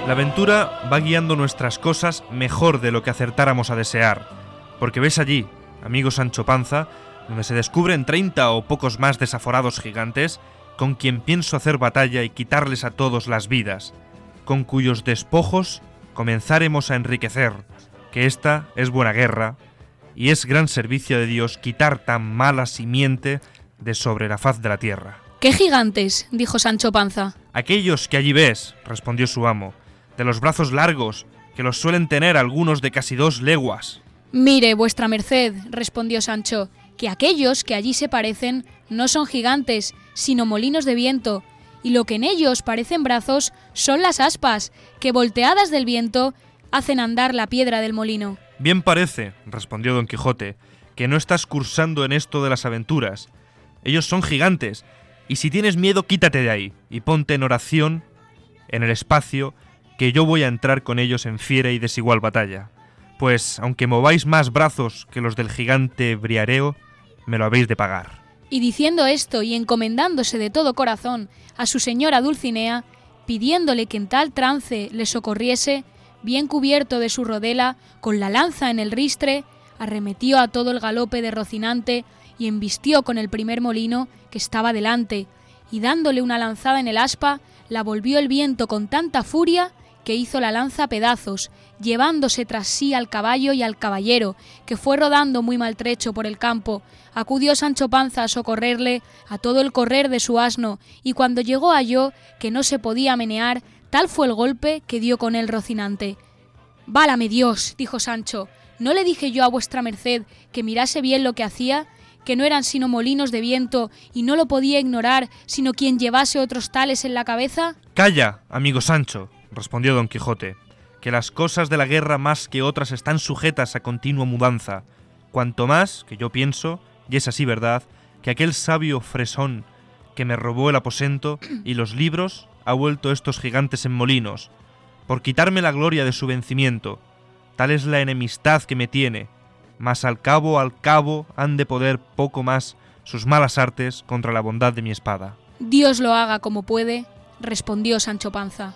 La aventura va guiando nuestras cosas mejor de lo que acertáramos a desear, porque ves allí, amigo Sancho Panza, donde se descubren 30 o pocos más desaforados gigantes, con quien pienso hacer batalla y quitarles a todos las vidas, con cuyos despojos comenzaremos a enriquecer, que esta es buena guerra, y es gran servicio de Dios quitar tan mala simiente de sobre la faz de la tierra. ¿Qué gigantes?, dijo Sancho Panza. Aquellos que allí ves, respondió su amo, de los brazos largos, que los suelen tener algunos de casi 2 leguas. Mire, vuestra merced, respondió Sancho, que aquellos que allí se parecen no son gigantes, sino molinos de viento, y lo que en ellos parecen brazos son las aspas, que volteadas del viento hacen andar la piedra del molino. Bien parece, respondió Don Quijote, que no estás cursando en esto de las aventuras. Ellos son gigantes, y si tienes miedo quítate de ahí, y ponte en oración, en el espacio, que yo voy a entrar con ellos en fiera y desigual batalla. Pues, aunque mováis más brazos que los del gigante Briareo, me lo habéis de pagar. Y diciendo esto y encomendándose de todo corazón a su señora Dulcinea, pidiéndole que en tal trance le socorriese, bien cubierto de su rodela, con la lanza en el ristre, arremetió a todo el galope de Rocinante y embistió con el primer molino que estaba delante, y dándole una lanzada en el aspa, la volvió el viento con tanta furia que hizo la lanza pedazos, llevándose tras sí al caballo y al caballero, que fue rodando muy maltrecho por el campo. Acudió Sancho Panza a socorrerle a todo el correr de su asno, y cuando llegó halló que no se podía menear, tal fue el golpe que dio con él Rocinante. «Válame Dios», dijo Sancho, ¿no le dije yo a vuestra merced que mirase bien lo que hacía, que no eran sino molinos de viento, y no lo podía ignorar, sino quien llevase otros tales en la cabeza? «Calla, amigo Sancho», respondió Don Quijote, que las cosas de la guerra más que otras están sujetas a continua mudanza, cuanto más que yo pienso, y es así verdad, que aquel sabio fresón que me robó el aposento y los libros ha vuelto estos gigantes en molinos, por quitarme la gloria de su vencimiento. Tal es la enemistad que me tiene, mas al cabo han de poder poco más sus malas artes contra la bondad de mi espada. Dios lo haga como puede, respondió Sancho Panza.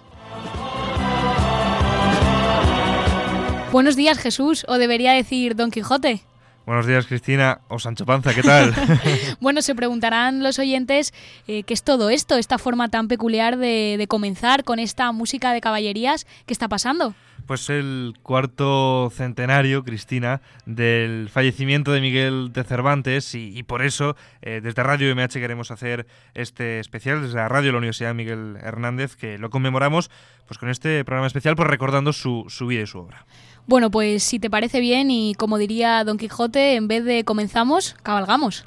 Buenos días, Jesús, o debería decir Don Quijote. Buenos días, Cristina, o Sancho Panza, ¿qué tal? Bueno, se preguntarán los oyentes qué es todo esto, esta forma tan peculiar de comenzar con esta música de caballerías. ¿Qué está pasando? Pues el 4º centenario, Cristina, del fallecimiento de Miguel de Cervantes y por eso desde Radio MH queremos hacer este especial, desde la radio de la Universidad Miguel Hernández, que lo conmemoramos pues con este programa especial, pues recordando su vida y su obra. Bueno, pues si te parece bien y como diría Don Quijote, en vez de comenzamos, cabalgamos.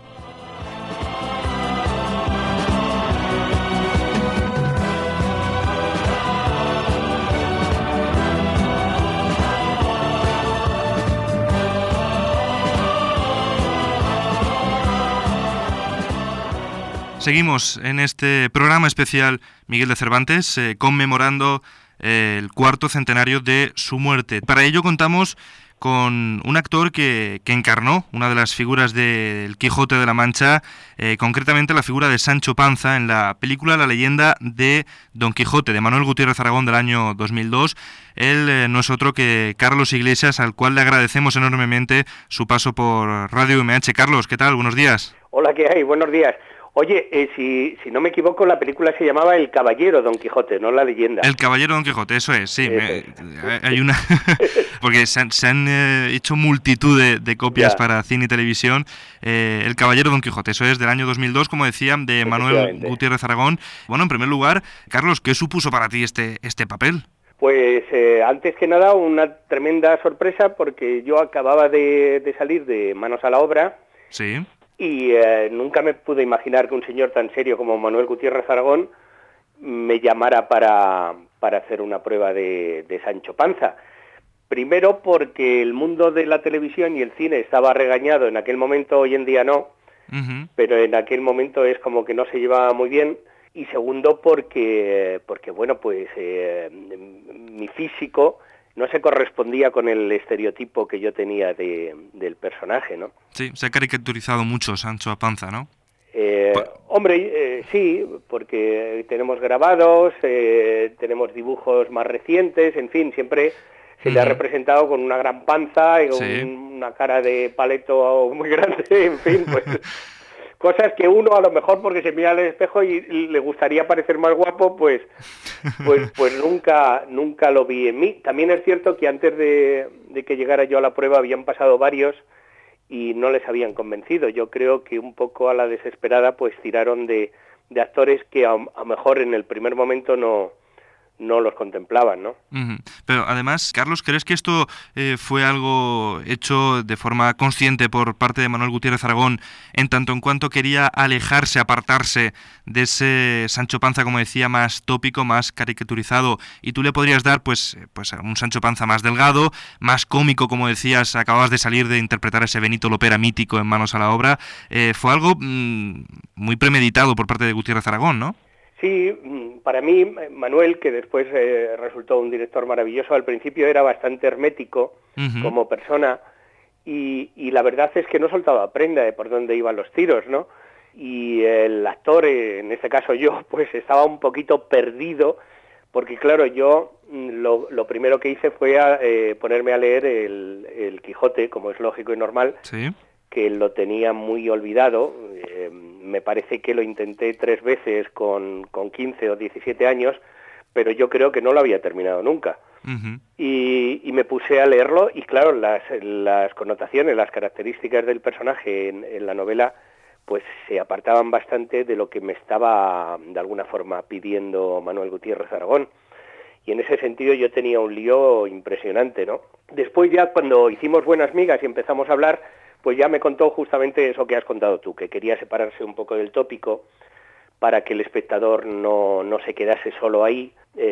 Seguimos en este programa especial Miguel de Cervantes, conmemorando el 4º centenario de su muerte. Para ello contamos con un actor que encarnó una de las figuras del Quijote de la Mancha, concretamente la figura de Sancho Panza en la película La leyenda de Don Quijote, de Manuel Gutiérrez Aragón, del año 2002. Él no es otro que Carlos Iglesias, al cual le agradecemos enormemente su paso por Radio MH. Carlos, ¿qué tal? Buenos días. Hola, ¿qué hay? Buenos días. Oye, si no me equivoco, la película se llamaba El Caballero Don Quijote, no La Leyenda. El Caballero Don Quijote, eso es, sí. Hay una... porque se han hecho multitud de copias para cine y televisión. El Caballero Don Quijote, eso es del año 2002, como decía, de Manuel Gutiérrez Aragón. Bueno, en primer lugar, Carlos, ¿qué supuso para ti este papel? Pues antes que nada, una tremenda sorpresa, porque yo acababa de salir de Manos a la Obra. Sí. Y nunca me pude imaginar que un señor tan serio como Manuel Gutiérrez Aragón me llamara para hacer una prueba de Sancho Panza. Primero porque el mundo de la televisión y el cine estaba regañado en aquel momento, hoy en día no, pero en aquel momento es como que no se llevaba muy bien. Y segundo porque bueno, pues mi físico no se correspondía con el estereotipo que yo tenía del personaje, ¿no? Sí, se ha caricaturizado mucho Sancho Panza, ¿no? Hombre, sí, porque tenemos grabados, tenemos dibujos más recientes, en fin, siempre se le ha representado con una gran panza y con una cara de paleto muy grande, en fin, pues cosas que uno a lo mejor porque se mira al espejo y le gustaría parecer más guapo, pues nunca lo vi en mí. También es cierto que antes de que llegara yo a la prueba habían pasado varios y no les habían convencido. Yo creo que un poco a la desesperada pues tiraron de actores que a lo mejor en el primer momento no los contemplaban, ¿no? Pero además, Carlos, ¿crees que esto fue algo hecho de forma consciente por parte de Manuel Gutiérrez Aragón, en tanto en cuanto quería alejarse, apartarse de ese Sancho Panza, como decía, más tópico, más caricaturizado, y tú le podrías dar pues un Sancho Panza más delgado, más cómico, como decías, acababas de salir de interpretar a ese Benito Lopera mítico en Manos a la Obra? Fue algo muy premeditado por parte de Gutiérrez Aragón, ¿no? Sí, para mí, Manuel, que después resultó un director maravilloso, al principio era bastante hermético como persona y la verdad es que no soltaba prenda de por dónde iban los tiros, ¿no? Y el actor, en este caso yo, pues estaba un poquito perdido porque, claro, yo lo primero que hice fue ponerme a leer el Quijote, como es lógico y normal, ¿sí?, que lo tenía muy olvidado. Me parece que lo intenté 3 veces con 15 o 17 años, pero yo creo que no lo había terminado nunca. Y me puse a leerlo y claro, las connotaciones, las características del personaje en la novela pues se apartaban bastante de lo que me estaba de alguna forma pidiendo Manuel Gutiérrez Aragón. Y en ese sentido yo tenía un lío impresionante, ¿no? Después ya cuando hicimos buenas migas y empezamos a hablar, pues ya me contó justamente eso que has contado tú, que quería separarse un poco del tópico para que el espectador no se quedase solo ahí,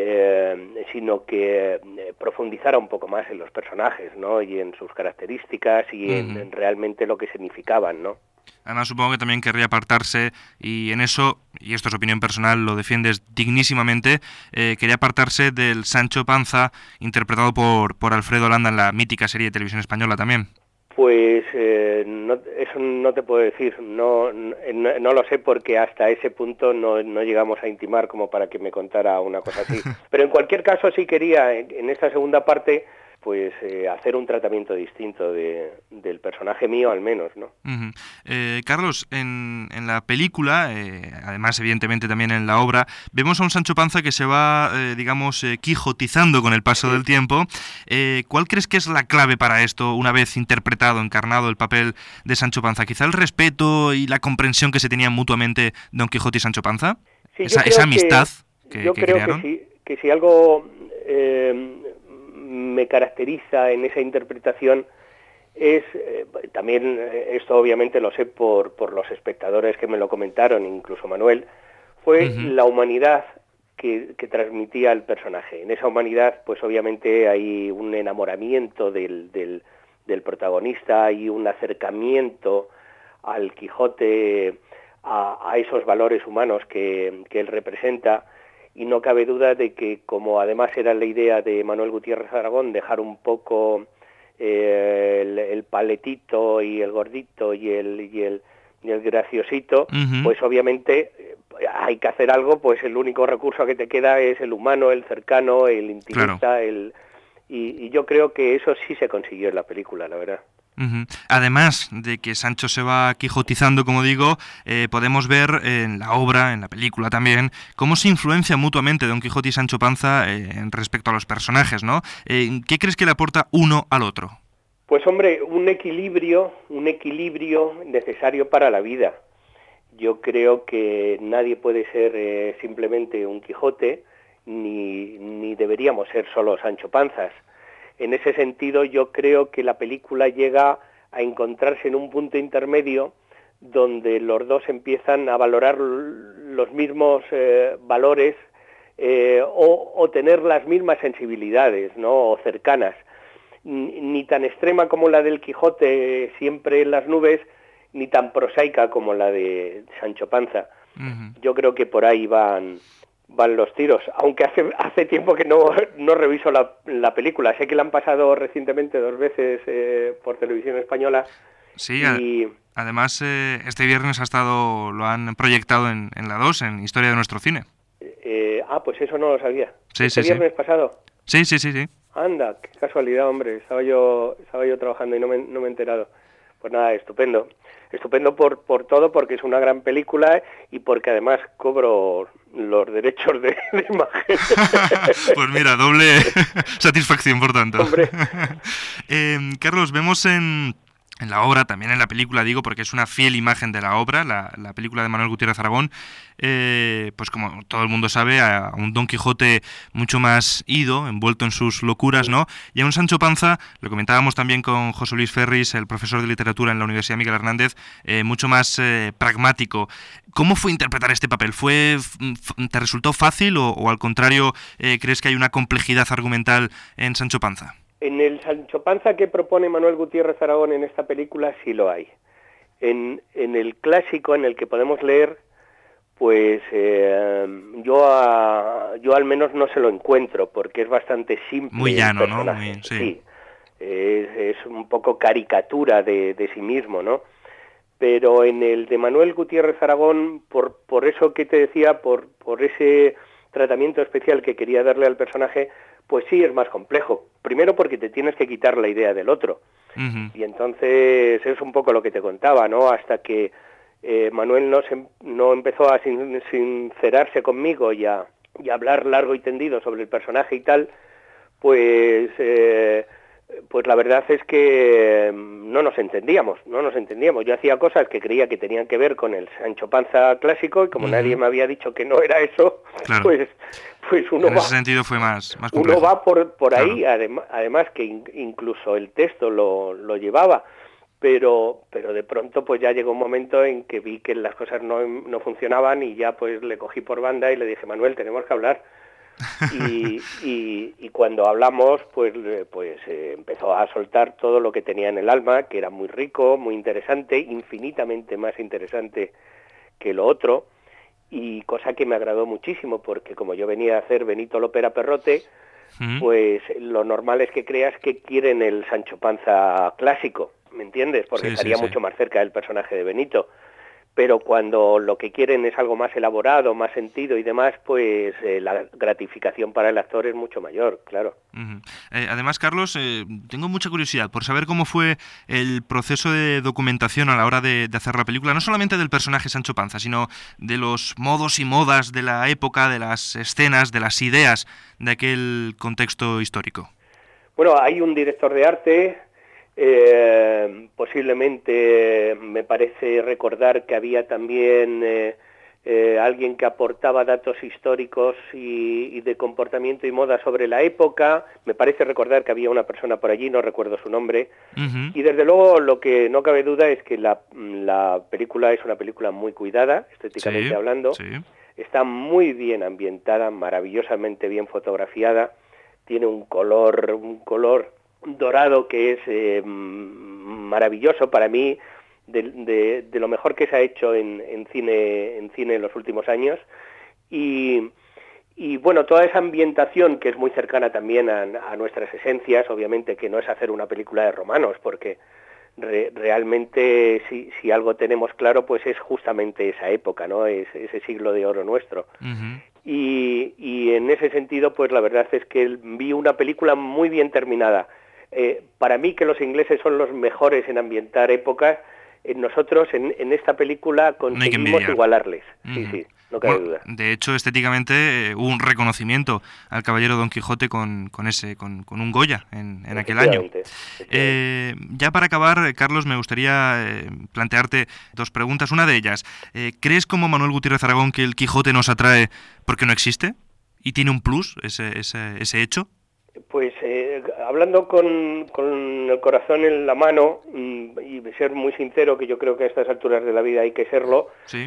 sino que profundizara un poco más en los personajes, ¿no? Y en sus características y en realmente lo que significaban, ¿no? Además, supongo que también querría apartarse, y en eso, y esto es opinión personal, lo defiendes dignísimamente, quería apartarse del Sancho Panza interpretado por Alfredo Landa en la mítica serie de televisión española también. Pues eso no te puedo decir, no lo sé porque hasta ese punto no llegamos a intimar como para que me contara una cosa así. Pero en cualquier caso sí quería, en esta segunda parte, pues hacer un tratamiento distinto del personaje mío al menos, ¿no? Carlos, en la película, además evidentemente también en la obra, vemos a un Sancho Panza que se va, quijotizando con el paso del tiempo. ¿Cuál crees que es la clave para esto, una vez interpretado, encarnado el papel de Sancho Panza? ¿Quizá el respeto y la comprensión que se tenían mutuamente Don Quijote y Sancho Panza? Sí, esa amistad que creo crearon. Que si algo me caracteriza en esa interpretación es, también esto obviamente lo sé por los espectadores que me lo comentaron, incluso Manuel, fue la humanidad que transmitía el personaje. En esa humanidad pues obviamente hay un enamoramiento del protagonista, hay un acercamiento al Quijote, a esos valores humanos que él representa. Y no cabe duda de que, como además era la idea de Manuel Gutiérrez Aragón, dejar un poco el paletito y el gordito y el graciosito, pues obviamente hay que hacer algo, pues el único recurso que te queda es el humano, el cercano, el intimista, claro. Y yo creo que eso sí se consiguió en la película, la verdad. Además de que Sancho se va quijotizando, como digo, podemos ver en la obra, en la película también, cómo se influencia mutuamente Don Quijote y Sancho Panza respecto a los personajes, ¿no? ¿Qué crees que le aporta uno al otro? Pues hombre, un equilibrio necesario para la vida. Yo creo que nadie puede ser simplemente un Quijote, ni deberíamos ser solo Sancho Panzas. En ese sentido, yo creo que la película llega a encontrarse en un punto intermedio donde los dos empiezan a valorar los mismos valores o tener las mismas sensibilidades, ¿no? O cercanas. Ni tan extrema como la del Quijote, siempre en las nubes, ni tan prosaica como la de Sancho Panza. Yo creo que por ahí van los tiros, aunque hace tiempo que no reviso la película. Sé que la han pasado recientemente 2 veces por televisión española Sí, además este viernes lo han proyectado en la 2, en Historia de Nuestro Cine. Pues eso no lo sabía. Sí, ¿Este sí, viernes pasado? Sí. Anda, qué casualidad, hombre. Estaba yo trabajando y no me he enterado. Pues nada, estupendo. Estupendo por todo, porque es una gran película y porque además cobro los derechos de imagen. Pues mira, doble satisfacción, por tanto. Hombre. Carlos, vemos en la obra, también en la película, digo, porque es una fiel imagen de la obra, la película de Manuel Gutiérrez Aragón, pues como todo el mundo sabe, a un Don Quijote mucho más ido, envuelto en sus locuras, ¿no? Y a un Sancho Panza, lo comentábamos también con José Luis Ferris, el profesor de literatura en la Universidad Miguel Hernández, mucho más pragmático. ¿Cómo fue interpretar este papel? ¿Te resultó fácil o al contrario, crees que hay una complejidad argumental en Sancho Panza? En el Sancho Panza que propone Manuel Gutiérrez Aragón en esta película sí lo hay. En el clásico, en el que podemos leer, pues yo al menos no se lo encuentro, porque es bastante simple. Muy llano, ¿no? Sí. Es un poco caricatura de sí mismo, ¿no? Pero en el de Manuel Gutiérrez Aragón, por eso que te decía, por ese tratamiento especial que quería darle al personaje, pues sí es más complejo. Primero porque te tienes que quitar la idea del otro. Uh-huh. Y entonces es un poco lo que te contaba, ¿no? Hasta que Manuel no empezó a sincerarse conmigo y a hablar largo y tendido sobre el personaje y tal, pues la verdad es que no nos entendíamos. Yo hacía cosas que creía que tenían que ver con el Sancho Panza clásico y como nadie me había dicho que no era eso, claro. pues uno en ese sentido fue más complejo. Uno va por ahí, además que incluso el texto lo llevaba, pero de pronto pues ya llegó un momento en que vi que las cosas no funcionaban y ya pues le cogí por banda y le dije, Manuel, tenemos que hablar. Y cuando hablamos pues empezó a soltar todo lo que tenía en el alma, que era muy rico, muy interesante, infinitamente más interesante que lo otro, y cosa que me agradó muchísimo, porque como yo venía a hacer Benito Lopera Perrote, pues lo normal es que creas que quieren el Sancho Panza clásico, ¿me entiendes? Porque estaría mucho más cerca del personaje de Benito. Pero cuando lo que quieren es algo más elaborado, más sentido y demás, pues la gratificación para el actor es mucho mayor, claro. Uh-huh. Además, Carlos, tengo mucha curiosidad por saber cómo fue el proceso de documentación a la hora de hacer la película, no solamente del personaje Sancho Panza, sino de los modos y modas de la época, de las escenas, de las ideas de aquel contexto histórico. Bueno, hay un director de arte... posiblemente me parece recordar que había también alguien que aportaba datos históricos y de comportamiento y moda sobre la época. Me parece recordar que había una persona por allí, no recuerdo su nombre. Uh-huh. Y desde luego lo que no cabe duda es que la película es una película muy cuidada, estéticamente hablando. Sí. Está muy bien ambientada, maravillosamente bien fotografiada. Tiene un color dorado que es maravilloso para mí, de lo mejor que se ha hecho en cine en los últimos años, y bueno, toda esa ambientación que es muy cercana también a nuestras esencias, obviamente que no es hacer una película de romanos, porque realmente si algo tenemos claro pues es justamente esa época, ¿no? Ese siglo de oro nuestro. Uh-huh. Y en ese sentido pues la verdad es que vi una película muy bien terminada. Para mí que los ingleses son los mejores en ambientar épocas, nosotros en esta película conseguimos igualarles. Uh-huh. Sí, no cabe duda. De hecho, estéticamente hubo un reconocimiento al caballero Don Quijote con un Goya en aquel año. Ya para acabar, Carlos, me gustaría plantearte dos preguntas. Una de ellas, ¿crees como Manuel Gutiérrez Aragón que el Quijote nos atrae porque no existe? ¿Y tiene un plus ese hecho? Pues hablando con el corazón en la mano y ser muy sincero, que yo creo que a estas alturas de la vida hay que serlo, ¿sí?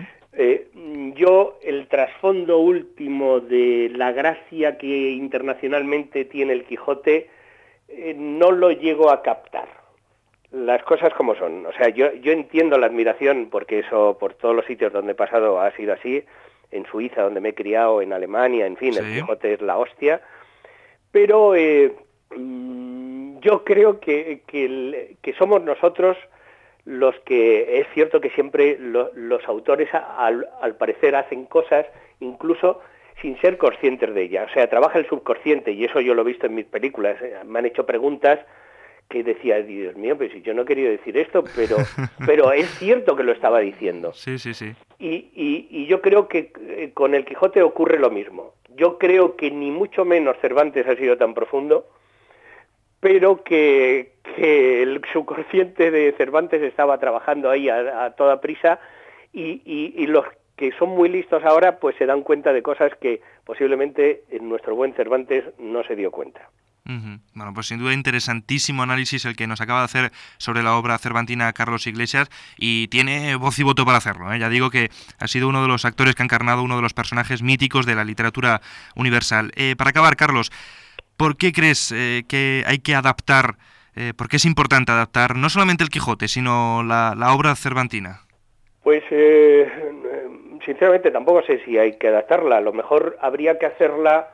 Yo el trasfondo último de la gracia que internacionalmente tiene el Quijote no lo llego a captar. Las cosas como son. O sea, yo entiendo la admiración, porque eso por todos los sitios donde he pasado ha sido así, en Suiza donde me he criado, en Alemania, en fin, sí. El Quijote es la hostia. Pero yo creo que somos nosotros los que es cierto que siempre los autores al parecer hacen cosas incluso sin ser conscientes de ellas. O sea, trabaja el subconsciente, y eso yo lo he visto en mis películas. Me han hecho preguntas que decía, Dios mío, pues si yo no he querido decir esto, pero es cierto que lo estaba diciendo. Sí, sí, sí. Y yo creo que con el Quijote ocurre lo mismo. Yo creo que ni mucho menos Cervantes ha sido tan profundo, pero que el subconsciente de Cervantes estaba trabajando ahí a toda prisa, y los que son muy listos ahora pues se dan cuenta de cosas que posiblemente nuestro buen Cervantes no se dio cuenta. Uh-huh. Bueno, pues sin duda interesantísimo análisis el que nos acaba de hacer sobre la obra cervantina Carlos Iglesias, y tiene voz y voto para hacerlo, ¿eh? Ya digo que ha sido uno de los actores que ha encarnado uno de los personajes míticos de la literatura universal. Para acabar, Carlos, ¿por qué crees que hay que adaptar, por qué es importante adaptar no solamente el Quijote, sino la obra cervantina? Pues sinceramente tampoco sé si hay que adaptarla. A lo mejor habría que hacerla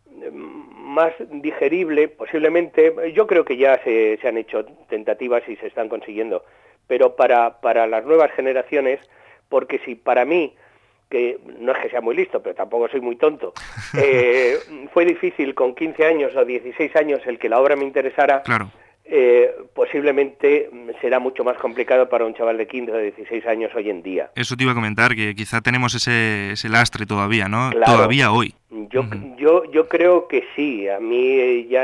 más digerible, posiblemente. Yo creo que ya se han hecho tentativas y se están consiguiendo, pero para las nuevas generaciones, porque si para mí, que no es que sea muy listo, pero tampoco soy muy tonto, fue difícil con 15 años o 16 años el que la obra me interesara, claro. Posiblemente será mucho más complicado para un chaval de 15 o 16 años hoy en día. Eso te iba a comentar, que quizá tenemos ese lastre todavía, ¿no? Claro. Todavía hoy. Yo creo que sí. A mí ya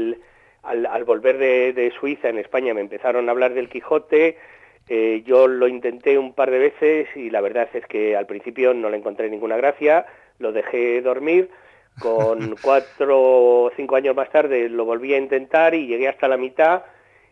al volver de Suiza, en España, me empezaron a hablar del Quijote. Yo lo intenté un par de veces y la verdad es que al principio no le encontré ninguna gracia, lo dejé dormir. Con 4 o 5 años más tarde lo volví a intentar y llegué hasta la mitad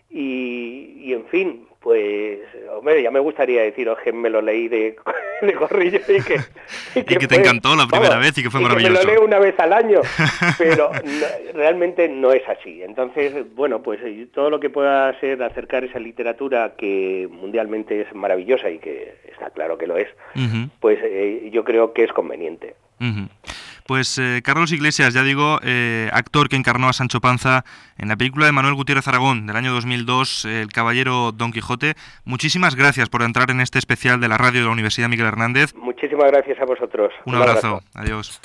y en fin, pues hombre, ya me gustaría deciros que me lo leí de corrillo y que te encantó la primera vez y que fue maravilloso. Que me lo leo una vez al año, pero realmente no es así. Entonces, bueno, pues todo lo que pueda ser acercar esa literatura que mundialmente es maravillosa y que está claro que lo es, uh-huh. Pues yo creo que es conveniente. Uh-huh. Pues Carlos Iglesias, ya digo, actor que encarnó a Sancho Panza en la película de Manuel Gutiérrez Aragón del año 2002, El caballero Don Quijote. Muchísimas gracias por entrar en este especial de la radio de la Universidad Miguel Hernández. Muchísimas gracias a vosotros. Un abrazo. Adiós.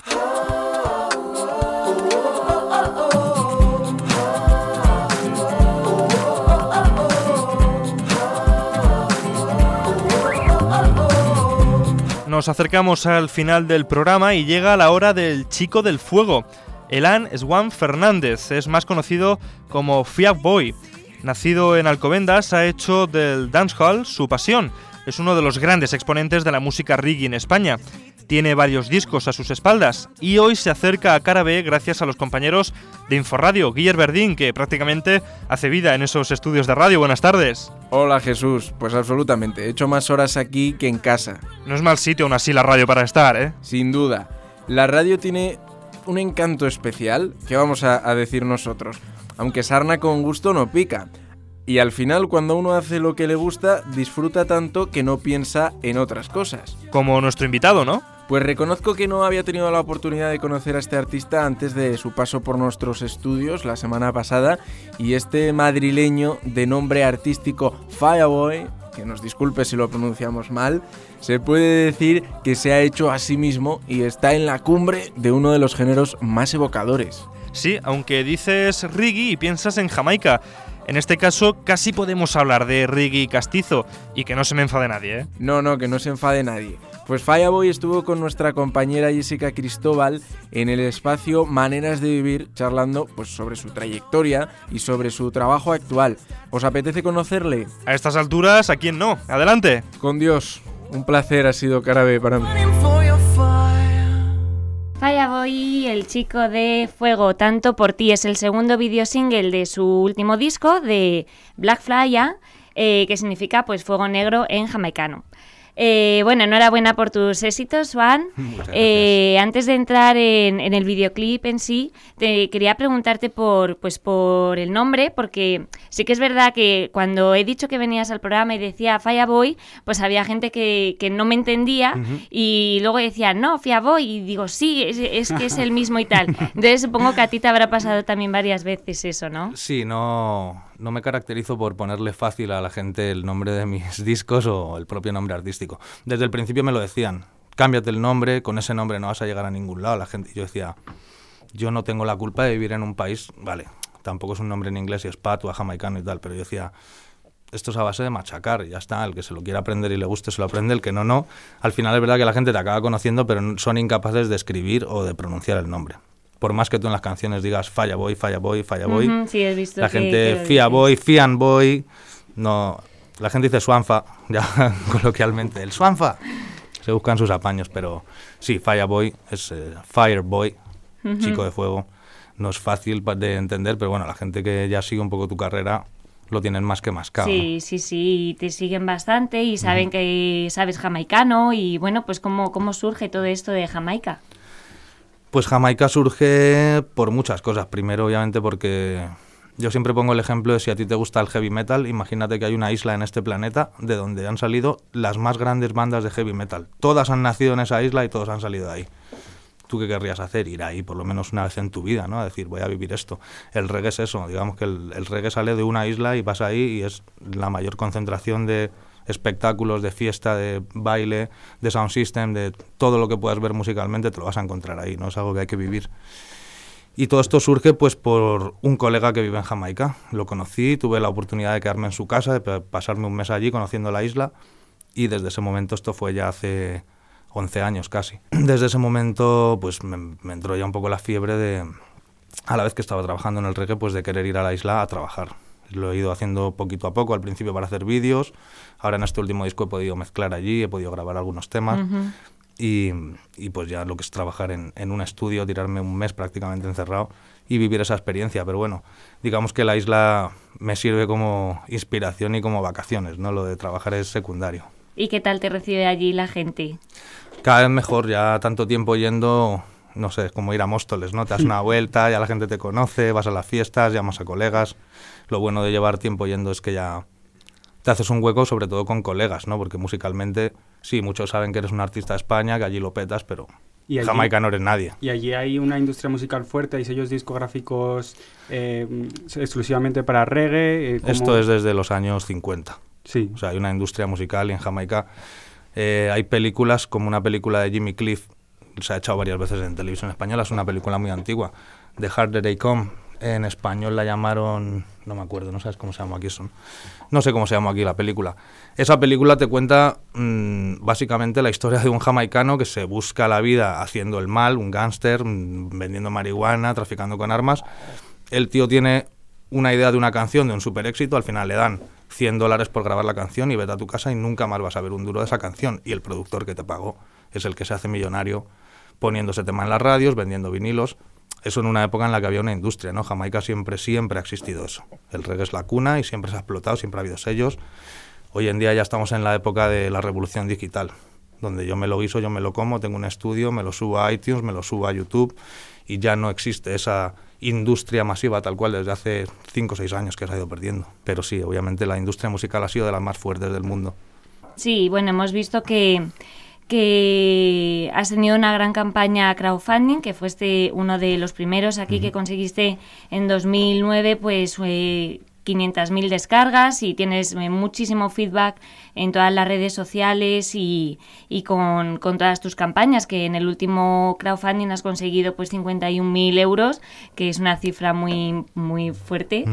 Nos acercamos al final del programa y llega la hora del Chico del Fuego. Elan Swan Fernández es más conocido como Fia Boy. Nacido en Alcobendas, ha hecho del dancehall su pasión. Es uno de los grandes exponentes de la música reggae en España. Tiene varios discos a sus espaldas y hoy se acerca a Cara B gracias a los compañeros de Inforradio, Guiller Verdín, que prácticamente hace vida en esos estudios de radio. Buenas tardes. Hola Jesús, pues absolutamente, he hecho más horas aquí que en casa. No es mal sitio aún así la radio para estar, ¿eh? Sin duda. La radio tiene un encanto especial, que vamos a decir nosotros, aunque sarna con gusto no pica. Y al final, cuando uno hace lo que le gusta, disfruta tanto que no piensa en otras cosas. Como nuestro invitado, ¿no? Pues reconozco que no había tenido la oportunidad de conocer a este artista antes de su paso por nuestros estudios la semana pasada, y este madrileño de nombre artístico Fireboy, que nos disculpe si lo pronunciamos mal, se puede decir que se ha hecho a sí mismo y está en la cumbre de uno de los géneros más evocadores. Sí, aunque dices reggae y piensas en Jamaica. En este caso casi podemos hablar de reggae castizo, y que no se me enfade nadie, ¿eh? No, que no se enfade nadie. Pues Fireboy estuvo con nuestra compañera Jessica Cristóbal en el espacio Maneras de Vivir, charlando pues sobre su trayectoria y sobre su trabajo actual. ¿Os apetece conocerle? A estas alturas, ¿a quién no? ¡Adelante! Con Dios, un placer ha sido Cara B para mí. Fireboy, el chico de fuego, tanto por ti, es el segundo video single de su último disco, de Black Flyer, que significa pues fuego negro en jamaicano. Bueno, enhorabuena por tus éxitos, Juan. Antes de entrar en el videoclip en sí, te quería preguntarte por el nombre, porque sí que es verdad que cuando he dicho que venías al programa y decía Fireboy, pues había gente que no me entendía, uh-huh. Y luego decía, no, Fireboy, y digo, sí, es que es el mismo y tal. Entonces supongo que a ti te habrá pasado también varias veces eso, ¿no? Sí, no no me caracterizo por ponerle fácil a la gente el nombre de mis discos o el propio nombre artístico. Desde el principio me lo decían, cámbiate el nombre, con ese nombre no vas a llegar a ningún lado. La gente, yo decía, yo no tengo la culpa de vivir en un país, vale, tampoco es un nombre en inglés y es patua, jamaicano y tal, pero yo decía, esto es a base de machacar, y ya está, el que se lo quiera aprender y le guste se lo aprende, el que no, no. Al final es verdad que la gente te acaba conociendo, pero son incapaces de escribir o de pronunciar el nombre. Por más que tú en las canciones digas Falla Boy, Falla Boy, Falla Boy, Sí, he visto la que gente Fia Boy, Fian Boy, no, la gente dice Swanfa, ya coloquialmente, el Swanfa. Se buscan sus apaños, pero sí, Falla Boy es Fire Boy, chico de fuego. No es fácil de entender, pero bueno, la gente que ya sigue un poco tu carrera lo tienen más que mascado. Sí, ¿no? sí, te siguen bastante y saben que sabes jamaicano y bueno, pues ¿cómo surge todo esto de Jamaica? Pues Jamaica surge por muchas cosas. Primero, obviamente, porque yo siempre pongo el ejemplo de si a ti te gusta el heavy metal, imagínate que hay una isla en este planeta de donde han salido las más grandes bandas de heavy metal. Todas han nacido en esa isla y todos han salido de ahí. ¿Tú qué querrías hacer? Ir ahí por lo menos una vez en tu vida, ¿no? A decir, voy a vivir esto. El reggae es eso, digamos que el reggae sale de una isla y vas ahí y es la mayor concentración de espectáculos, de fiesta, de baile, de sound system, de todo lo que puedas ver musicalmente, te lo vas a encontrar ahí, ¿no? Es algo que hay que vivir. Y todo esto surge pues por un colega que vive en Jamaica. Lo conocí, tuve la oportunidad de quedarme en su casa, de pasarme un mes allí conociendo la isla, y desde ese momento, esto fue ya hace 11 años casi. Desde ese momento pues me entró ya un poco la fiebre de, a la vez que estaba trabajando en el reggae, pues de querer ir a la isla a trabajar. Lo he ido haciendo poquito a poco, al principio para hacer vídeos, ahora en este último disco he podido mezclar allí, he podido grabar algunos temas, y pues ya lo que es trabajar en un estudio, tirarme un mes prácticamente encerrado y vivir esa experiencia. Pero bueno, digamos que la isla me sirve como inspiración y como vacaciones, ¿no? Lo de trabajar es secundario. ¿Y qué tal te recibe allí la gente? Cada vez mejor, ya tanto tiempo yendo, no sé, es como ir a Móstoles, ¿no? Te das una vuelta, ya la gente te conoce, vas a las fiestas, llamas a colegas. Lo bueno de llevar tiempo yendo es que ya te haces un hueco, sobre todo con colegas, ¿no? Porque musicalmente, sí, muchos saben que eres un artista de España, que allí lo petas, pero en Jamaica no eres nadie. Y allí hay una industria musical fuerte, hay sellos discográficos exclusivamente para reggae. Esto es desde los años 50. Sí. O sea, hay una industria musical y en Jamaica hay películas, como una película de Jimmy Cliff, se ha echado varias veces en televisión española, es una película muy antigua, The Harder They Come. En español la llamaron, no me acuerdo, no sabes cómo se llama aquí, no sé cómo se llama aquí la película. Esa película te cuenta básicamente la historia de un jamaicano que se busca la vida haciendo el mal, un gángster, vendiendo marihuana, traficando con armas. El tío tiene una idea de una canción, de un super éxito, al final le dan $100 por grabar la canción y vete a tu casa y nunca más vas a ver un duro de esa canción. Y el productor que te pagó es el que se hace millonario poniendo ese tema en las radios, vendiendo vinilos. Eso en una época en la que había una industria, ¿no? Jamaica siempre ha existido eso. El reggae es la cuna y siempre se ha explotado, siempre ha habido sellos. Hoy en día ya estamos en la época de la revolución digital, donde yo me lo guiso, yo me lo como, tengo un estudio, me lo subo a iTunes, me lo subo a YouTube y ya no existe esa industria masiva tal cual desde hace 5 o 6 años que se ha ido perdiendo. Pero sí, obviamente la industria musical ha sido de las más fuertes del mundo. Sí, bueno, hemos visto que has tenido una gran campaña crowdfunding, que fuiste uno de los primeros aquí, que conseguiste en 2009 pues 500.000 descargas y tienes muchísimo feedback en todas las redes sociales y con todas tus campañas, que en el último crowdfunding has conseguido pues 51.000 euros, que es una cifra muy, muy fuerte.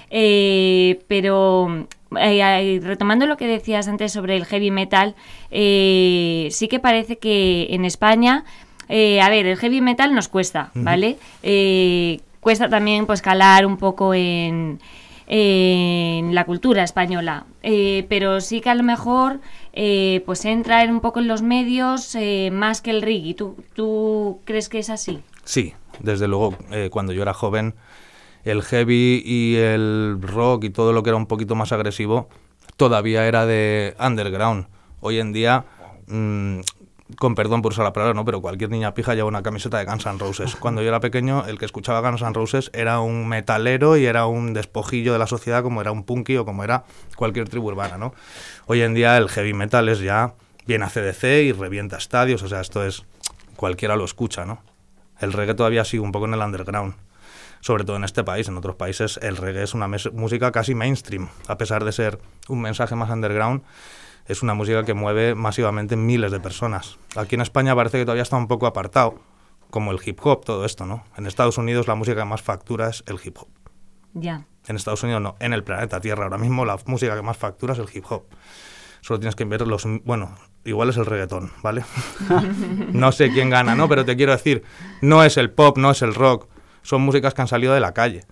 Pero retomando lo que decías antes sobre el heavy metal, sí que parece que en España, a ver, el heavy metal nos cuesta, ¿vale? Cuesta también pues calar un poco en la cultura española, pero sí que a lo mejor pues entra un poco en los medios más que el reggae. ¿Tú crees que es así? Sí, desde luego, cuando yo era joven, el heavy y el rock y todo lo que era un poquito más agresivo todavía era de underground. Hoy en día, con perdón por usar la palabra, ¿no? Pero cualquier niña pija lleva una camiseta de Guns N' Roses. Cuando yo era pequeño, el que escuchaba Guns N' Roses era un metalero y era un despojillo de la sociedad, como era un punky o como era cualquier tribu urbana, ¿no? Hoy en día el heavy metal es ya, viene a CDC y revienta estadios, o sea, esto es, cualquiera lo escucha, ¿no? El reggae todavía sigue un poco en el underground. sobre todo en este país. En otros países el reggae es una música casi mainstream, a pesar de ser un mensaje más underground. Es una música que mueve masivamente miles de personas. Aquí en España parece que todavía está un poco apartado, como el hip hop, todo esto, ¿no? En Estados Unidos la música que más factura es el hip hop. Ya. En Estados Unidos no, en el planeta Tierra ahora mismo la música que más factura es el hip hop. Solo tienes que ver bueno, igual es el reggaetón, ¿vale? No sé quién gana, ¿no? Pero te quiero decir, no es el pop, no es el rock, son músicas que han salido de la calle.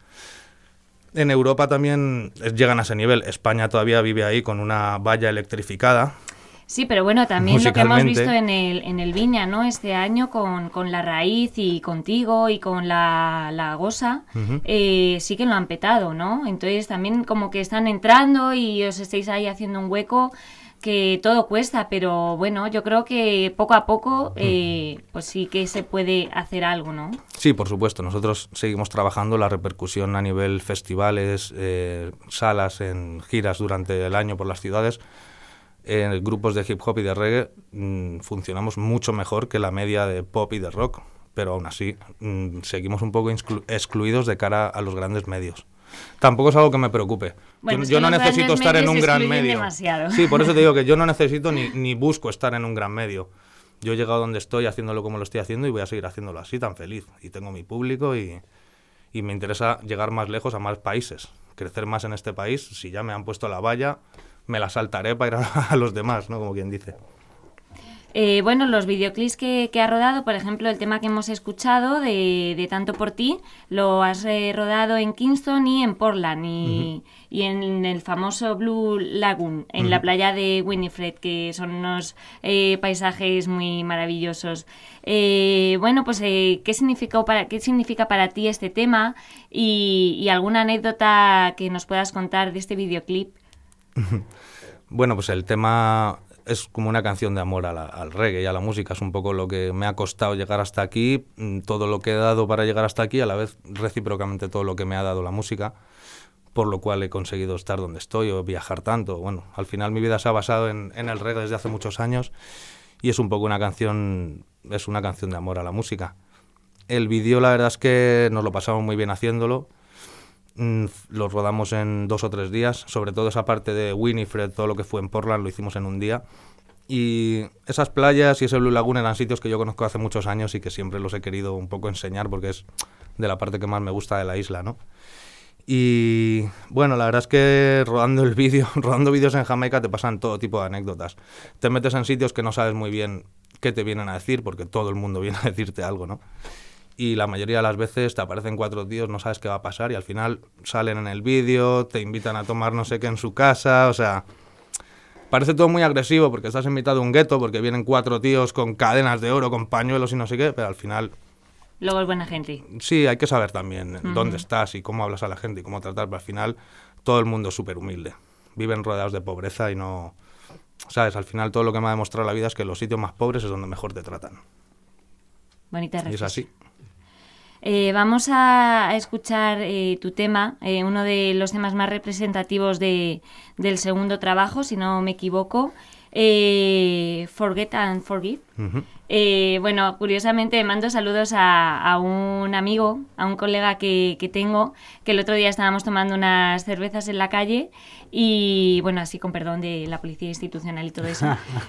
En Europa también llegan a ese nivel. España todavía vive ahí con una valla electrificada. Sí, pero bueno, también lo que hemos visto en el Viña, ¿no? Este año con La Raíz y contigo y con la Gosa, sí que lo han petado, ¿no? Entonces también como que están entrando y os estáis ahí haciendo un hueco, que todo cuesta, pero bueno, yo creo que poco a poco pues sí que se puede hacer algo, ¿no? Sí, por supuesto. Nosotros seguimos trabajando la repercusión a nivel festivales, salas, en giras durante el año por las ciudades. En grupos de hip hop y de reggae funcionamos mucho mejor que la media de pop y de rock, pero aún así seguimos un poco excluidos de cara a los grandes medios. Tampoco es algo que me preocupe. Bueno, yo no necesito estar en un gran medio. Demasiado. Sí, por eso te digo que yo no necesito ni busco estar en un gran medio. Yo he llegado donde estoy haciéndolo como lo estoy haciendo y voy a seguir haciéndolo así, tan feliz. Y tengo mi público y me interesa llegar más lejos, a más países, crecer más en este país. Si ya me han puesto la valla, me la saltaré para ir a los demás, ¿no? Como quien dice. Bueno, los videoclips que ha rodado, por ejemplo, el tema que hemos escuchado de Tanto por ti, lo has rodado en Kingston y en Portland y en el famoso Blue Lagoon, en la playa de Winifred, que son unos paisajes muy maravillosos. Bueno, pues ¿qué significa para ti este tema y alguna anécdota que nos puedas contar de este videoclip? Bueno, pues el tema es como una canción de amor al reggae y a la música. Es un poco lo que me ha costado llegar hasta aquí, todo lo que he dado para llegar hasta aquí, a la vez recíprocamente todo lo que me ha dado la música, por lo cual he conseguido estar donde estoy o viajar tanto. Bueno, al final mi vida se ha basado en el reggae desde hace muchos años y es un poco una canción de amor a la música. El vídeo, la verdad es que nos lo pasamos muy bien haciéndolo. Lo rodamos en 2 o 3 días, sobre todo esa parte de Winifred, todo lo que fue en Portland lo hicimos en un día, y esas playas y ese Blue Lagoon eran sitios que yo conozco hace muchos años y que siempre los he querido un poco enseñar porque es de la parte que más me gusta de la isla, ¿no? Y bueno, la verdad es que rodando vídeos en Jamaica te pasan todo tipo de anécdotas. Te metes en sitios que no sabes muy bien qué te vienen a decir porque todo el mundo viene a decirte algo, ¿no? Y la mayoría de las veces te aparecen 4 tíos, no sabes qué va a pasar y al final salen en el vídeo, te invitan a tomar no sé qué en su casa, o sea, parece todo muy agresivo porque estás en mitad de un gueto, porque vienen 4 tíos con cadenas de oro, con pañuelos y no sé qué, pero al final... Luego es buena gente. Sí, hay que saber también dónde estás y cómo hablas a la gente y cómo tratar, pero al final todo el mundo es súper humilde, viven rodeados de pobreza y no... ¿Sabes? Al final todo lo que me ha demostrado la vida es que los sitios más pobres es donde mejor te tratan. Bonita reflexión. Y es así. Vamos a escuchar tu tema, uno de los temas más representativos del segundo trabajo, si no me equivoco, Forget and Forgive. Bueno, curiosamente mando saludos a un amigo, a un colega que tengo, que el otro día estábamos tomando unas cervezas en la calle y, bueno, así con perdón de la policía institucional y todo eso.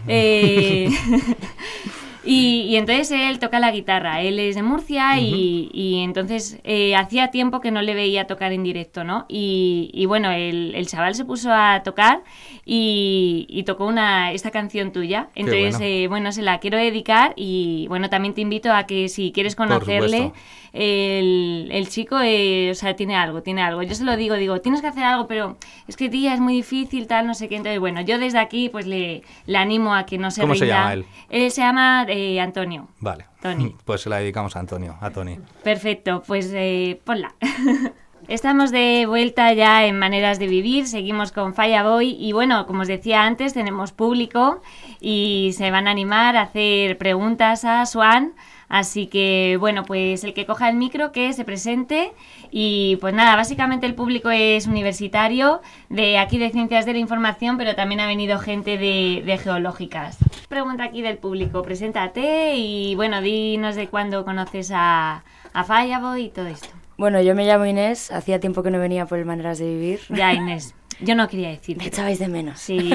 Y entonces él toca la guitarra, él es de Murcia y entonces hacía tiempo que no le veía tocar en directo, ¿no? Y bueno, el chaval se puso a tocar y tocó esta canción tuya. Entonces, bueno, se la quiero dedicar y bueno, también te invito a que si quieres conocerle, el chico, o sea, tiene algo. Yo se lo digo, tienes que hacer algo, pero es que tía, es muy difícil, tal, no sé qué. Entonces, bueno, yo desde aquí pues le animo a que no se rinda. ¿Cómo se llama él? Él se llama Antonio. Vale. Tony. Pues se la dedicamos a Antonio, a Tony. Perfecto, pues ponla. Estamos de vuelta ya en Maneras de Vivir, seguimos con Fireboy y bueno, como os decía antes, tenemos público y se van a animar a hacer preguntas a Swan, así que bueno, pues el que coja el micro que se presente y pues nada, básicamente el público es universitario, de aquí de Ciencias de la Información, pero también ha venido gente de Geológicas. Pregunta aquí del público, preséntate y bueno, dinos de cuándo conoces a Fireboy y todo esto. Bueno, yo me llamo Inés, hacía tiempo que no venía por el Maneras de Vivir. Ya, Inés, yo no quería decir. Me echabais de menos. Sí.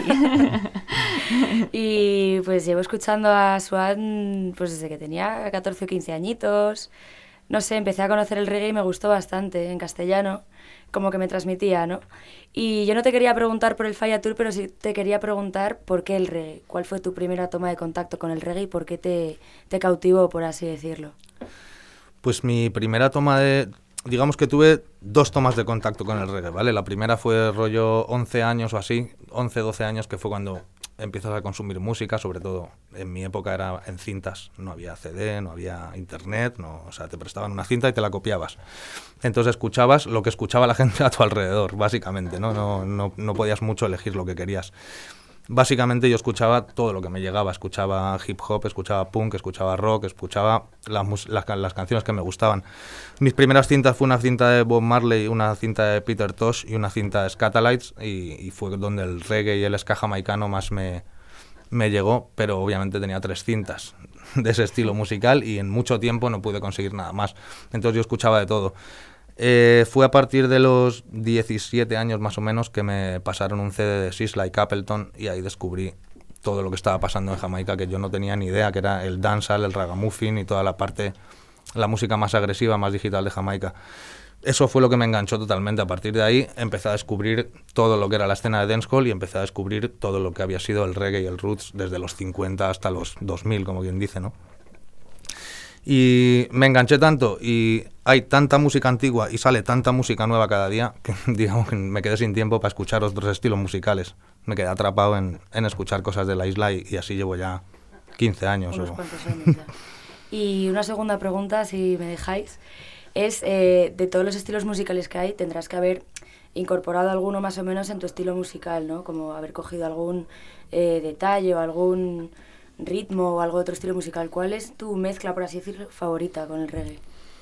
Y pues llevo escuchando a Swan pues desde que tenía 14 o 15 añitos. No sé, empecé a conocer el reggae y me gustó bastante en castellano, como que me transmitía, ¿no? Y yo no te quería preguntar por el Falla Tour, pero sí te quería preguntar por qué el reggae. ¿Cuál fue tu primera toma de contacto con el reggae y por qué te cautivó, por así decirlo? Pues mi primera toma de... Digamos que tuve 2 tomas de contacto con el reggae, ¿vale? La primera fue rollo 11 años o así, 11, 12 años, que fue cuando empiezas a consumir música, sobre todo en mi época era en cintas, no había CD, no había internet, no, o sea, te prestaban una cinta y te la copiabas. Entonces escuchabas lo que escuchaba la gente a tu alrededor, básicamente, ¿no? No podías mucho elegir lo que querías. Básicamente yo escuchaba todo lo que me llegaba, escuchaba hip hop, escuchaba punk, escuchaba rock, escuchaba las canciones que me gustaban. Mis primeras cintas fue una cinta de Bob Marley, una cinta de Peter Tosh y una cinta de Scatalites y fue donde el reggae y el ska jamaicano más me llegó, pero obviamente tenía 3 cintas de ese estilo musical y en mucho tiempo no pude conseguir nada más. Entonces yo escuchaba de todo. Fue a partir de los 17 años más o menos que me pasaron un CD de Sisla y Capleton y ahí descubrí todo lo que estaba pasando en Jamaica, que yo no tenía ni idea, que era el dancehall, el ragamuffin y toda la música más agresiva, más digital de Jamaica. Eso fue lo que me enganchó totalmente. A partir de ahí empecé a descubrir todo lo que era la escena de dancehall y empecé a descubrir todo lo que había sido el reggae y el roots desde los 50 hasta los 2000, como quien dice, ¿no? Y me enganché tanto y hay tanta música antigua y sale tanta música nueva cada día que digamos que me quedé sin tiempo para escuchar otros estilos musicales. Me quedé atrapado en escuchar cosas de la isla y así llevo ya 15 años. Unos cuantos años ya. Y una segunda pregunta, si me dejáis, es de todos los estilos musicales que hay, tendrás que haber incorporado alguno más o menos en tu estilo musical, ¿no? Como haber cogido algún detalle o algún ritmo o algo de otro estilo musical. ¿Cuál es tu mezcla, por así decirlo, favorita con el reggae?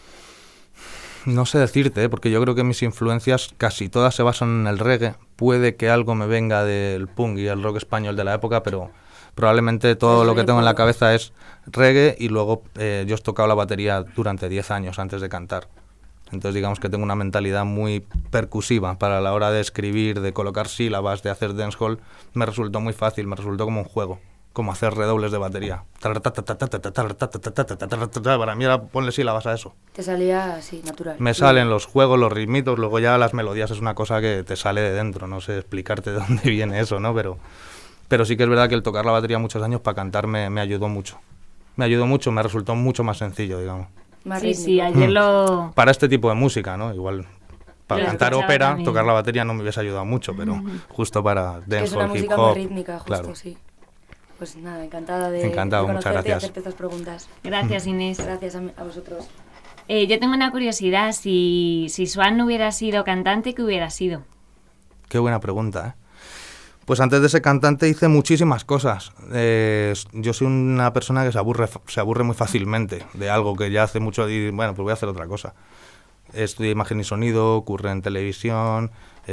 No sé decirte, porque yo creo que mis influencias casi todas se basan en el reggae. Puede que algo me venga del punk y el rock español de la época, pero probablemente todo lo que tengo en la cabeza es reggae y luego yo he tocado la batería durante 10 años antes de cantar. Entonces digamos que tengo una mentalidad muy percusiva para la hora de escribir, de colocar sílabas, de hacer dancehall. Me resultó muy fácil, me resultó como un juego, como hacer redobles de batería. Para mí era ponle sílabas a eso. Te salía así, natural. Me salen los juegos, los ritmitos, luego ya las melodías es una cosa que te sale de dentro. No sé explicarte de dónde viene eso, ¿no? Pero sí que es verdad que el tocar la batería muchos años para cantar me ayudó mucho. Me ayudó mucho, me resultó mucho más sencillo, digamos. Más sí, sí, ayer lo... Para este tipo de música, ¿no? Igual para Lo cantar escuchaba ópera, también. tocar la batería no me hubiese ayudado mucho, pero justo para que es una dancehall, hip música muy hop... rítmica, justo, claro. sí. Pues nada, encantada de Encantado, muchas conocerte y gracias. hacerte estas preguntas. Gracias, Inés. Gracias a vosotros. Yo tengo una curiosidad. Si Swan no hubiera sido cantante, ¿qué hubiera sido? Qué buena pregunta, ¿eh? Pues antes de ser cantante hice muchísimas cosas. Yo soy una persona que se aburre muy fácilmente de algo que ya hace mucho y bueno, pues voy a hacer otra cosa. Estudié imagen y sonido, curré en televisión,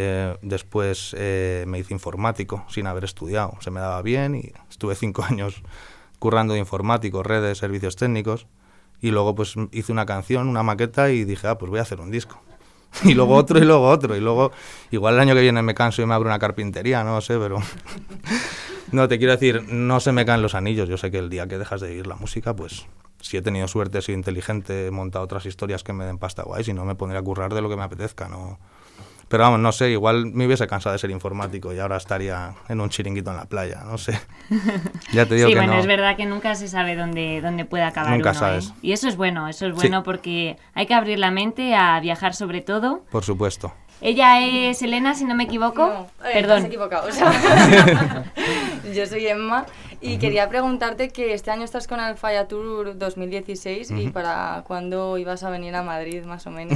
después me hice informático sin haber estudiado. Se me daba bien y estuve 5 años currando de informático, redes, servicios técnicos y luego pues hice una canción, una maqueta y dije, pues voy a hacer un disco. Y luego otro, y luego otro, y luego igual el año que viene me canso y me abro una carpintería, no sé, pero no, te quiero decir, no se me caen los anillos. Yo sé que el día que dejas de vivir la música, pues si he tenido suerte, he sido inteligente, he montado otras historias que me den pasta guay, si no me pondría a currar de lo que me apetezca, ¿no? Pero vamos, no sé, igual me hubiese cansado de ser informático y ahora estaría en un chiringuito en la playa, no sé. Ya te digo sí, que bueno, no. es verdad que nunca se sabe dónde puede acabar Nunca uno, sabes. ¿eh? Y eso es bueno Sí. porque hay que abrir la mente a viajar sobre todo. Por supuesto. Ella es Elena, si no me equivoco. No, Perdón. Te has equivocado. O sea, yo soy Emma y quería preguntarte que este año estás con el Falla Tour 2016 y para cuándo ibas a venir a Madrid, más o menos.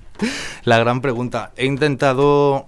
La gran pregunta. He intentado,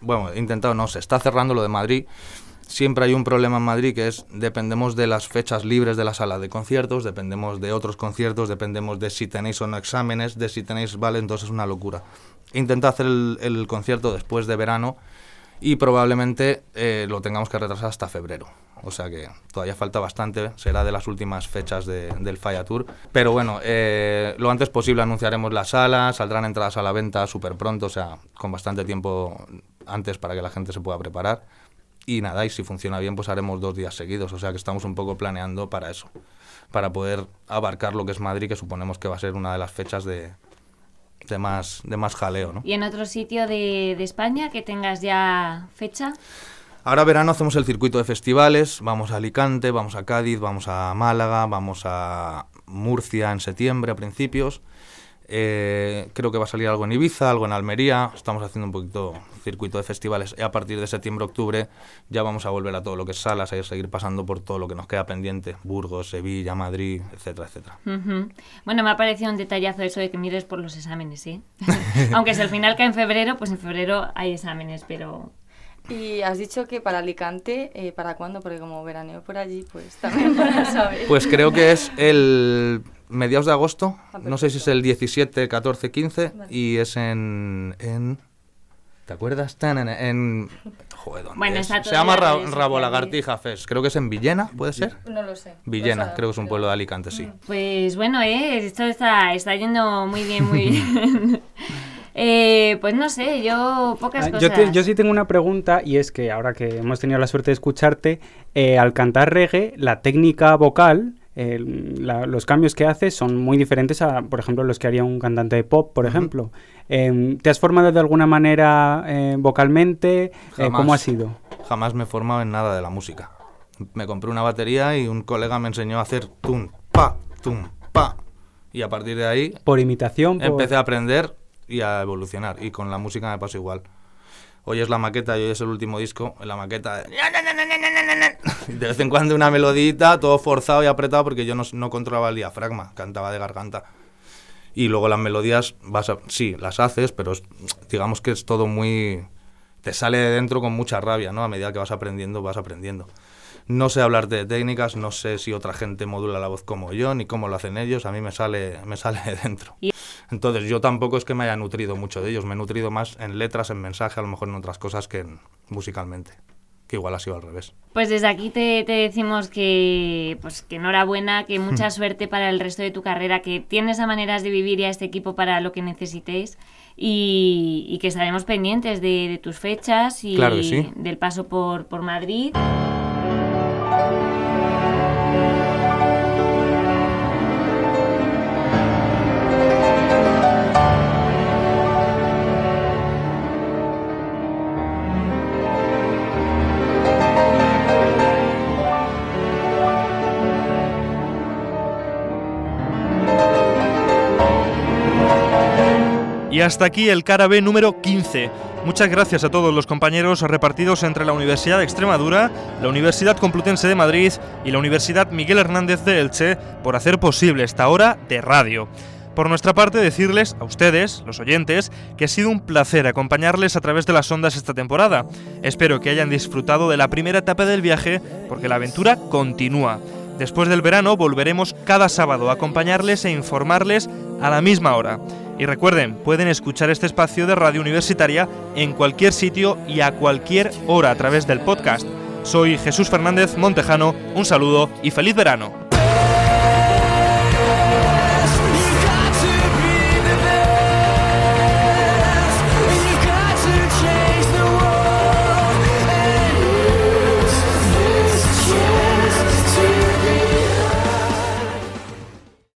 no, se está cerrando lo de Madrid. Siempre hay un problema en Madrid que es, dependemos de las fechas libres de la sala de conciertos, dependemos de otros conciertos, dependemos de si tenéis o no exámenes, de si tenéis, vale, entonces es una locura. He intentado hacer el concierto después de verano y probablemente lo tengamos que retrasar hasta febrero. o sea que todavía falta bastante, será de las últimas fechas del Falla Tour. Pero bueno, lo antes posible anunciaremos la sala, saldrán entradas a la venta súper pronto, o sea, con bastante tiempo antes para que la gente se pueda preparar. Y nada, y si funciona bien, pues haremos 2 días seguidos, o sea que estamos un poco planeando para eso, para poder abarcar lo que es Madrid, que suponemos que va a ser una de las fechas de más jaleo, ¿no? ¿Y en otro sitio de España que tengas ya fecha? Ahora verano hacemos el circuito de festivales, vamos a Alicante, vamos a Cádiz, vamos a Málaga, vamos a Murcia en septiembre a principios. Creo que va a salir algo en Ibiza, algo en Almería. Estamos haciendo un poquito circuito de festivales y a partir de septiembre-octubre ya vamos a volver a todo lo que es salas, a seguir pasando por todo lo que nos queda pendiente, Burgos, Sevilla, Madrid, etcétera, etcétera. Bueno, me ha parecido un detallazo eso de que mires por los exámenes, ¿sí? Aunque si al final cae en febrero, pues en febrero hay exámenes, pero... Y has dicho que para Alicante, ¿para cuándo? Porque como veraneo por allí, pues también para saber. Pues creo que es el mediados de agosto, no sé si es el 17, 14, 15, vale. Y es en ¿te acuerdas? Joder, ¿dónde bueno, es? Se llama Rabolagartija Fest, creo que es en Villena, ¿puede ser? No lo sé. Villena, creo que es un pueblo de Alicante, sí. Pues bueno, esto está yendo muy bien, muy bien. Pues no sé, yo pocas cosas. Yo sí tengo una pregunta, y es que ahora que hemos tenido la suerte de escucharte, al cantar reggae, la técnica vocal, los cambios que haces son muy diferentes a, por ejemplo, los que haría un cantante de pop, por ejemplo. ¿Te has formado de alguna manera vocalmente? ¿Cómo ha sido? Jamás me he formado en nada de la música. Me compré una batería y un colega me enseñó a hacer tum, pa, y a partir de ahí... ¿Por imitación? Empecé a aprender y a evolucionar, y con la música me pasa igual. Hoy es la maqueta y hoy es el último disco, en la maqueta de vez en cuando una melodita, todo forzado y apretado porque yo no controlaba el diafragma, cantaba de garganta. Y luego las melodías, sí, las haces, pero digamos que es todo muy... te sale de dentro con mucha rabia, ¿no? A medida que vas aprendiendo. No sé hablarte de técnicas, no sé si otra gente modula la voz como yo, ni cómo lo hacen ellos, a mí me sale de dentro. Entonces yo tampoco es que me haya nutrido mucho de ellos, me he nutrido más en letras, en mensaje, a lo mejor en otras cosas que musicalmente, que igual ha sido al revés. Pues desde aquí te decimos que enhorabuena, que mucha suerte para el resto de tu carrera, que tienes a maneras de vivir y a este equipo para lo que necesitéis, y que estaremos pendientes de tus fechas y claro que sí. Del paso por Madrid. Y hasta aquí el Cara B número 15. Muchas gracias a todos los compañeros repartidos entre la Universidad de Extremadura, la Universidad Complutense de Madrid y la Universidad Miguel Hernández de Elche por hacer posible esta hora de radio. Por nuestra parte, decirles a ustedes, los oyentes, que ha sido un placer acompañarles a través de las ondas esta temporada. Espero que hayan disfrutado de la primera etapa del viaje, porque la aventura continúa. Después del verano volveremos cada sábado a acompañarles e informarles a la misma hora. Y recuerden, pueden escuchar este espacio de radio universitaria en cualquier sitio y a cualquier hora a través del podcast. Soy Jesús Fernández Montejano, un saludo y feliz verano.